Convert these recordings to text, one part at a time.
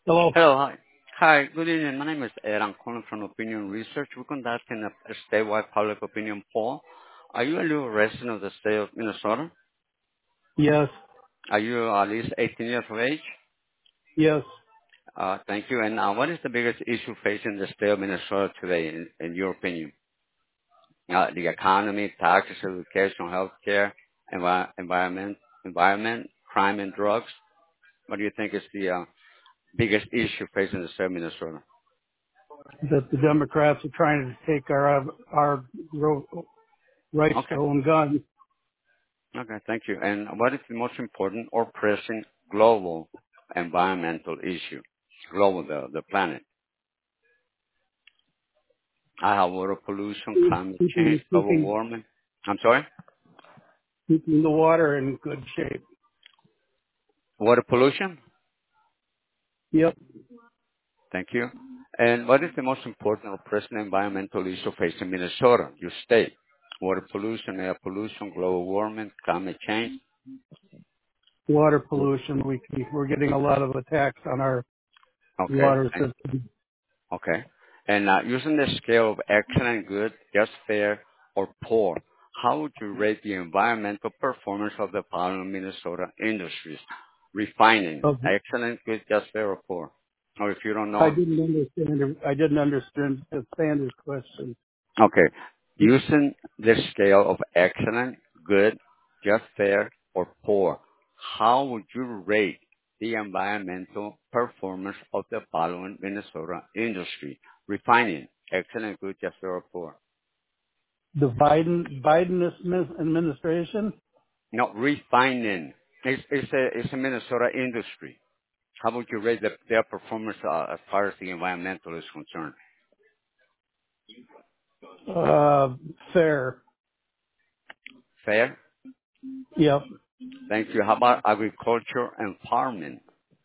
Hello. Hello. Hi. Hi, good evening. My name is Ed. I'm calling from Opinion Research. We're conducting a statewide public opinion poll. Are you a legal resident of the state of Minnesota? Yes. Are you at least 18 years of age? Yes. Thank you. And what is the biggest issue facing the state of Minnesota today, in your opinion? The economy, taxes, education, healthcare, environment, crime, and drugs. What do you think is the biggest issue facing the state of Minnesota? That the Democrats are trying to take our rights to Okay. own guns. Okay, thank you. And what is the most important or pressing global environmental issue? Global, the planet. I have water pollution, climate change, global Keeping warming. I'm sorry? keeping the water in good shape. Water pollution? Yep. Thank you. And what is the most important or pressing environmental issue facing Minnesota, your state? Water pollution, air pollution, global warming, climate change? Water pollution. We're getting a lot of attacks on our Okay, water system. okay. And using the scale of excellent, good, just fair, or poor, how would you rate the environmental performance of the following Minnesota industries? Refining, Of- excellent, good, just fair, or poor? Or if you don't I know, didn't understand. I didn't understand Sanders' question. okay. Using the scale of excellent, good, just fair, or poor, how would you rate the environmental performance of the following Minnesota industry? Refining, excellent, good, just fair, or poor? The Biden administration. No, refining. It's a Minnesota industry. How would you rate their performance as far as the environmental is concerned? Fair. Fair? Yep. Thank you. How about agriculture and farming?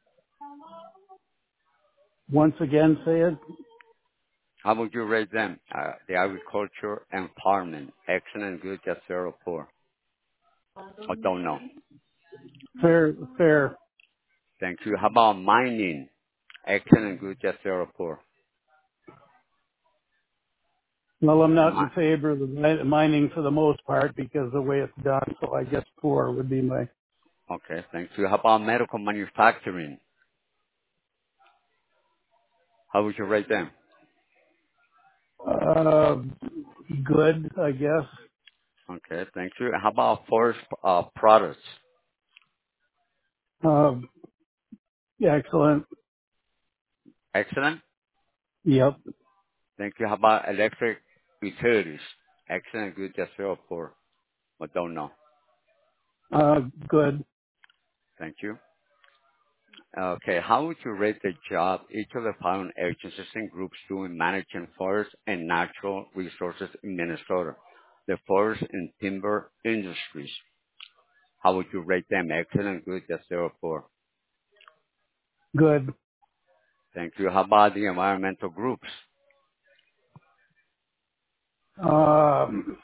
Once again, say it. How would you rate them? The agriculture and farming. Excellent, good, just fair, or poor? I don't know. Fair. Fair. Thank you. How about mining? Excellent, good, just fair, or poor? Well, I'm not Mi- in favor of the mining for the most part because the way it's done. So I guess poor would be my Okay, thank you. How about medical manufacturing? How would you rate them? uh, good, I guess. Okay, thank you. How about forest products? Uh, excellent. Excellent. Yep. Thank you. How about electric utilities? Excellent, good, just fair, or poor? I don't know. Good. Thank you. Okay, how would you rate the job each of the following agencies and groups do in managing forests and natural resources in Minnesota? The forest and timber industries. How would you rate them? Excellent, good, just fair, or poor? Good. Thank you. How about the environmental groups? Um,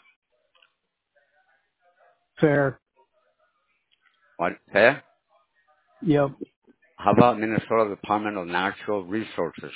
fair. What, fair? Yep. How about Minnesota Department of Natural Resources?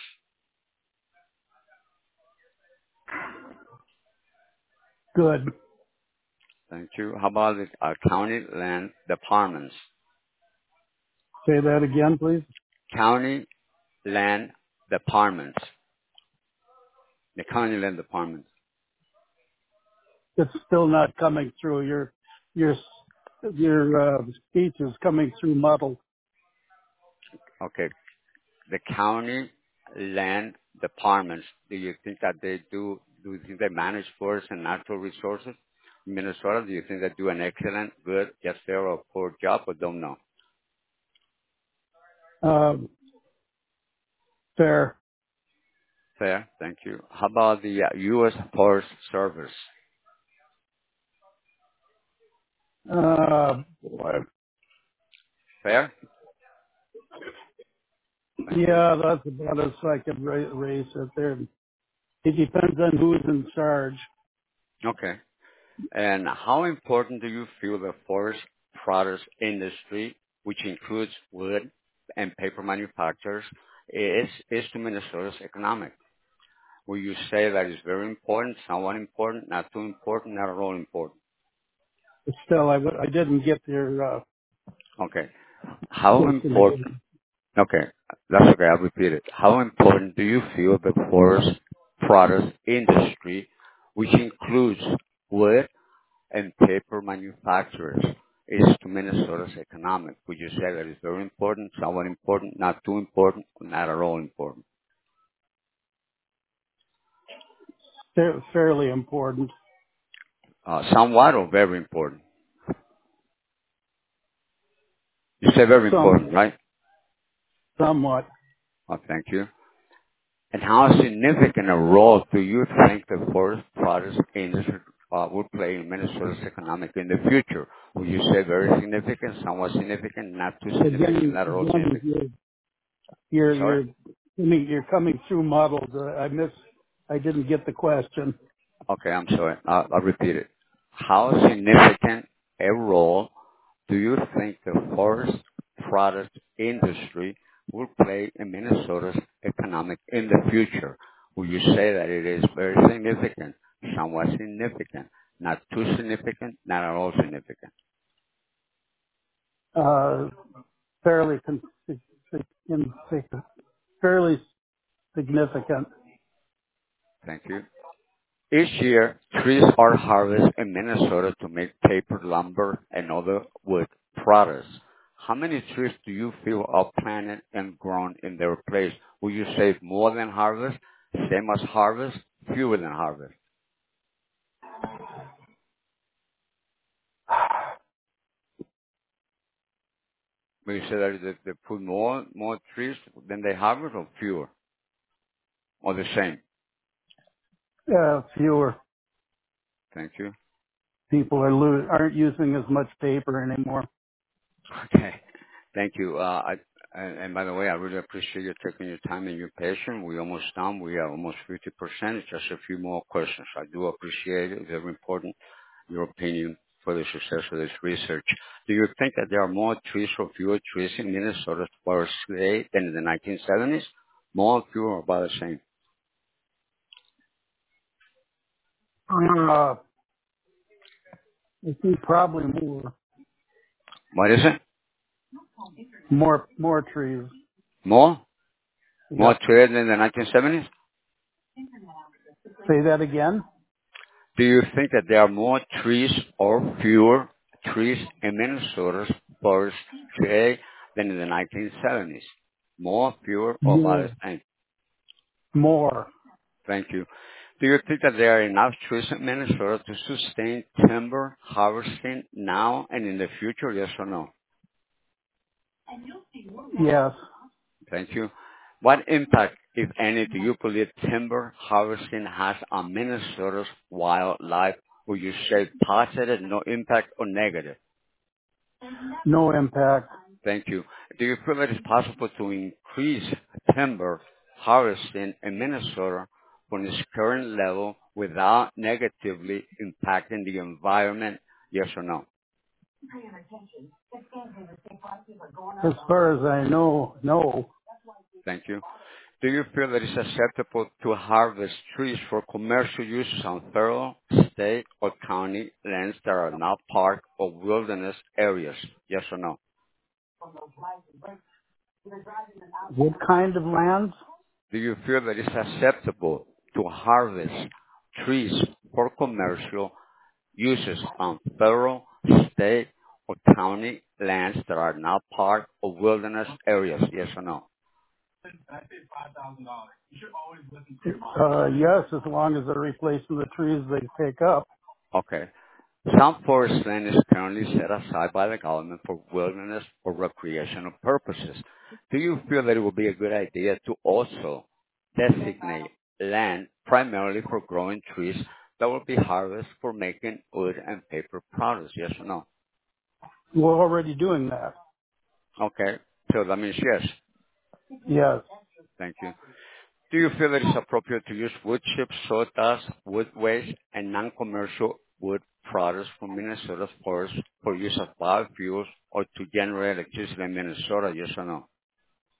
Good. Thank you. How about the county land departments? Say that again, please. County land departments. The county land departments. It's still not coming through. Your speech is coming through muddled. Okay. The county land departments. Do you think that do you think they manage forests and natural resources in Minnesota? Do you think they do an excellent, good, just fair, or poor job, or don't know? Um, fair. Fair. Thank you. How about the U.S. Forest Service? Boy. Fair. Thank you. Yeah, that's about as I could raise it there. It depends on who's in charge. Okay. And how important do you feel the forest products industry, which includes wood and paper manufacturers, is to Minnesota's economic? Will you say that it's very important, somewhat important, not too important, not at all important? But still, I didn't get your Okay. How question important? again. Okay, that's okay. I'll repeat it. How important do you feel the forest products industry, which includes wood and paper manufacturers, is to Minnesota's economic? Would you say that it's very important, somewhat important, not too important, or not at all important? Fairly important. Somewhat or very important? You say very Some, important, right? somewhat. Oh, thank you. And how significant a role do you think the forest products industry will play in Minnesota's economic in the future? Would you say very significant, somewhat significant, not too significant, not at all Again, significant? Sorry? you're coming through muddled. I didn't get the question. Okay, I'm sorry. I'll repeat it. How significant a role do you think the forest product industry will play in Minnesota's economic in the future? Will you say that it is very significant, somewhat significant, not too significant, not at all significant? Uh, fairly, fairly significant. Thank you. Each year, trees are harvested in Minnesota to make paper, lumber, and other wood products. How many trees do you feel are planted and grown in their place? Will you say more than harvest, same as harvest, fewer than harvest? Will you say that they put more trees than they harvest or fewer? Or the same? Fewer Thank you. people aren't using as much paper anymore. Okay. Thank you. And by the way, I really appreciate you taking your time and your patience. We're almost done. We are almost 50%. Just a few more questions. I do appreciate it. Very important, your opinion for the success of this research. Do you think that there are more trees or fewer trees in Minnesota forest today than in the 1970s? More, fewer, or about the same? I think probably more, What is it? more trees. More? More Yep. trees than the 1970s? Say that again. Do you think that there are more trees or fewer trees in Minnesota's forest today than in the 1970s? More, fewer, or about More. the same? More. Thank you. Do you think that there are enough trees in Minnesota to sustain timber harvesting now and in the future? Yes or no? Yes. Thank you. What impact, if any, do you believe timber harvesting has on Minnesota's wildlife? Would you say positive, no impact, or negative? No impact. Thank you. Do you feel that it's possible to increase timber harvesting in Minnesota from its current level without negatively impacting the environment? Yes or no? As far as I know, no. Thank you. Do you feel that it's acceptable to harvest trees for commercial uses on federal, state, or county lands that are not park or wilderness areas? Yes or no? What kind of lands? Do you feel that it's acceptable to harvest trees for commercial uses on federal, state, or county lands that are not part of wilderness areas? Yes or no? Yes, as long as they're replacing the trees they take up. Okay. Some forest land is currently set aside by the government for wilderness or recreational purposes. Do you feel that it would be a good idea to also designate land primarily for growing trees that will be harvested for making wood and paper products? Yes or no? We're already doing that. Okay. So that means yes. Yes. Thank you. Do you feel it is appropriate to use wood chips, sawdust, wood waste, and non-commercial wood products from Minnesota's forests for use as biofuels or to generate electricity in Minnesota? Yes or no?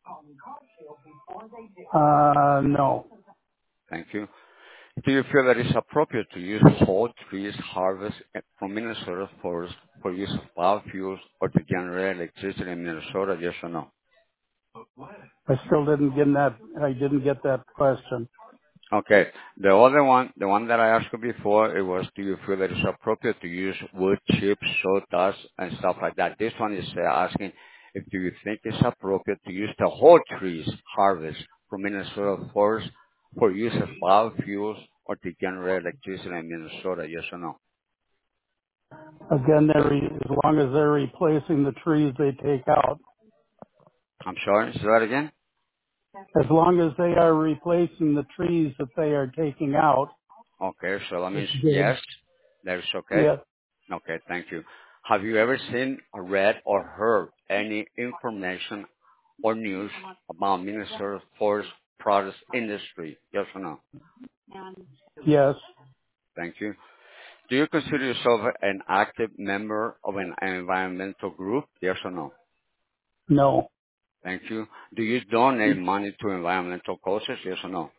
No. Thank you. Do you feel that it's appropriate to use whole trees harvest from Minnesota forests for use of biofuels or to generate electricity in Minnesota? Yes or no? I still didn't get that. I didn't get that question. Okay. The other one, the one that I asked you before, it was, do you feel that it's appropriate to use wood chips, sawdust, and stuff like that? This one is asking if do you think it's appropriate to use the whole trees harvest from Minnesota forests for use as biofuels or to generate electricity in Minnesota? Yes or no? Again, as long as they're replacing the trees they take out, I'm sorry. Say that again. as long as they are replacing the trees that they are taking out, Okay. So that it's means good. yes. That is okay. Yes. Okay. Thank you. Have you ever seen, or read, or heard any information or news about Minnesota forest products industry? Yes or no? Yes. Thank you. Do you consider yourself an active member of an environmental group? Yes or no? No. Thank you. Do you donate money to environmental causes? Yes or no?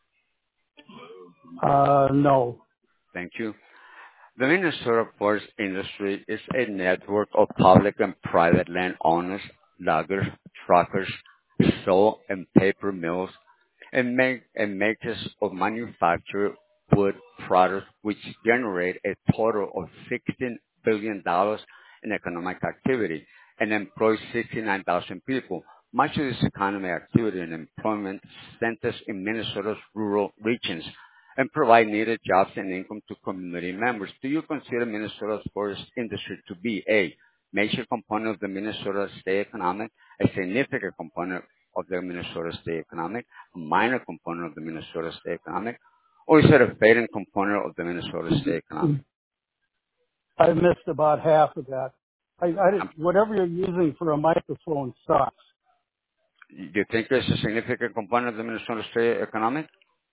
No. Thank you. The Minnesota forest industry is a network of public and private landowners, loggers, truckers, saw and paper mills, and makers of manufactured wood products, which generate a total of $16 billion dollars in economic activity and employ 69,000 people. Much of this economic activity and employment centers in Minnesota's rural regions and provide needed jobs and income to community members. Do you consider Minnesota's forest industry to be a major component of the Minnesota state economic, a significant component of the Minnesota state economic, a minor component of the Minnesota state economic, or is it a fading component of the Minnesota state economic? I missed about half of that. Whatever you're using for a microphone sucks. Do you think it's a significant component of the Minnesota state economic,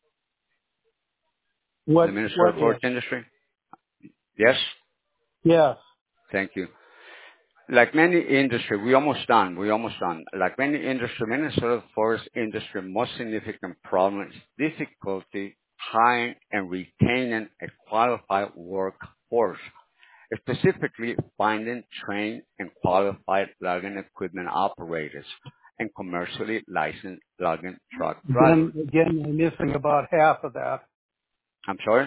the Minnesota What is? forest industry? Yes? Yes. Thank you. Like many industry, we almost done. Like many industry, Minnesota forest industry most significant problem is difficulty hiring and retaining a qualified workforce, specifically finding trained and qualified logging equipment operators and commercially licensed logging truck drivers. Again, I'm missing about half of that. I'm sorry?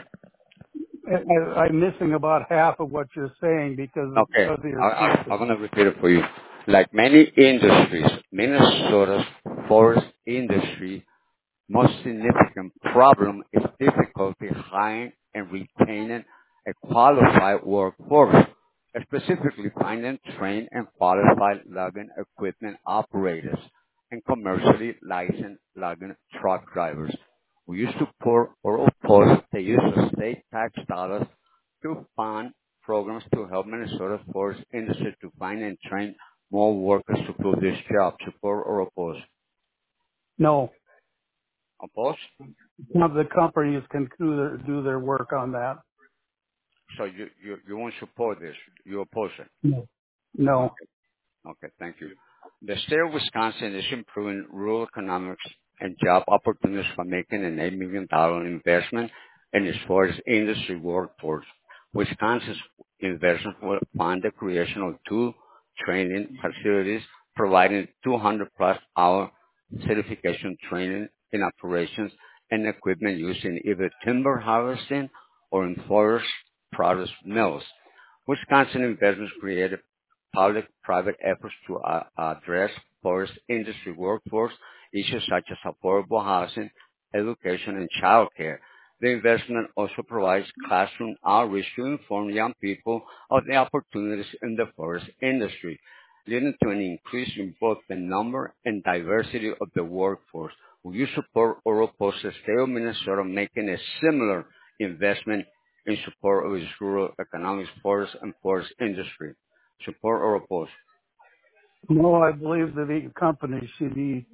I'm missing about half of what you're saying because Okay, of your I'm speaker. going to repeat it for you. Like many industries, Minnesota's forest industry most significant problem is difficulty hiring and retaining a qualified workforce, specifically finding trained and qualified logging equipment operators and commercially licensed logging truck drivers. We used to support or oppose the use of state tax dollars to fund programs to help Minnesota's forest industry to find and train more workers to fill this job. Support or oppose? No, Oppose? none of the companies can do their work on that. So you won't support this. You oppose it. No. No. Okay. Okay. Thank you. The state of Wisconsin is improving rural economics and job opportunities by making an $8 million investment in its forest industry workforce. Wisconsin's investment will fund the creation of two training facilities providing 200 plus hour certification training in operations and equipment used in either timber harvesting or in forest products mills. Wisconsin investments created public-private efforts to address forest industry workforce issues such as affordable housing, education, and childcare. The investment also provides classroom outreach to inform young people of the opportunities in the forest industry, leading to an increase in both the number and diversity of the workforce. Will you support or oppose the state of Minnesota making a similar investment in support of its rural economics, forest, and forest industry? Support or oppose? No, I believe that the company should be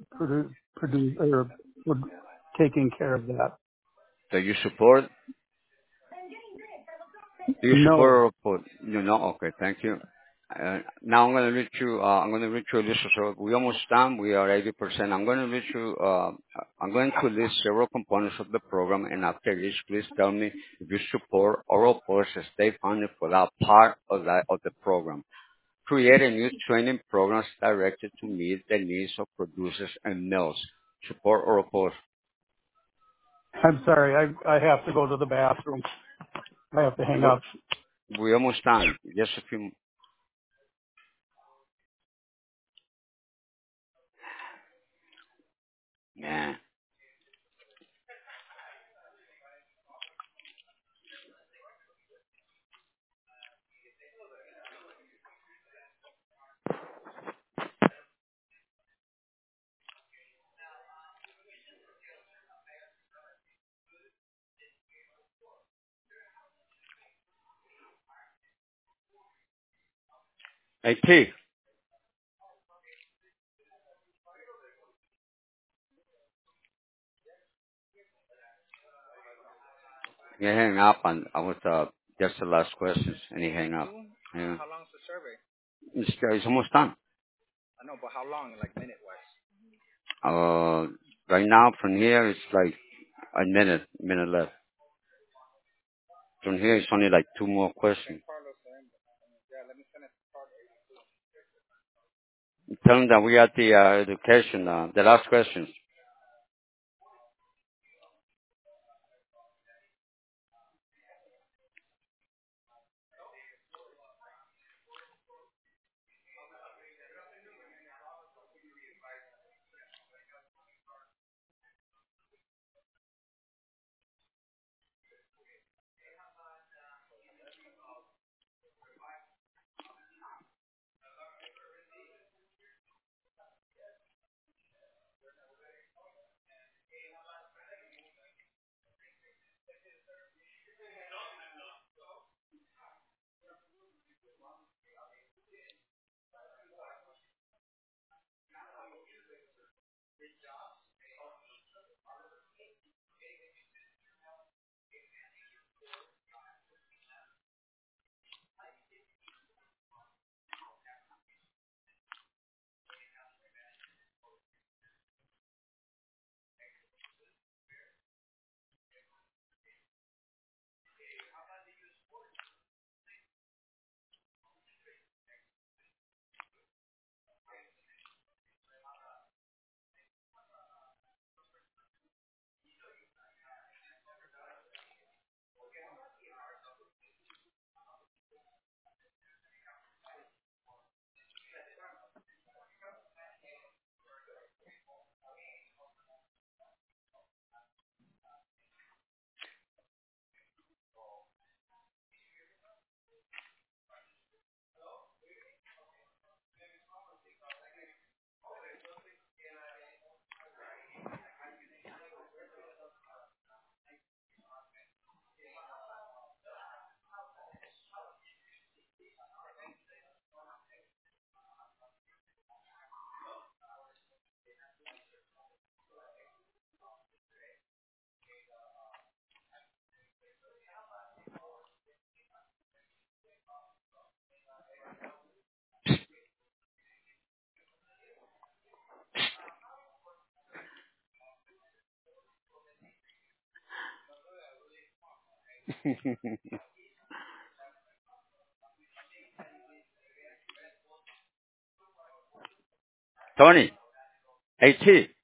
taking care of that. Do you support? Do you support No. or oppose? You know, okay, thank you. Now I'm going to read you a list. So we almost done. We are 80%. I'm going to list several components of the program, and after each, please tell me if you support or oppose state funding for that part of the program. Create a new training programs directed to meet the needs of producers and mills. Support or oppose? I'm sorry, I have to go to the bathroom. I have to hang We up. we almost done. Just a few. Yeah. Hey T, you hang up on with just the last questions, and he hang up. Yeah. It's almost done. Uh, right now from here it's like a minute left. From here it's only like two more questions. Tell them that we at the education, the last questions. Tony, hey T.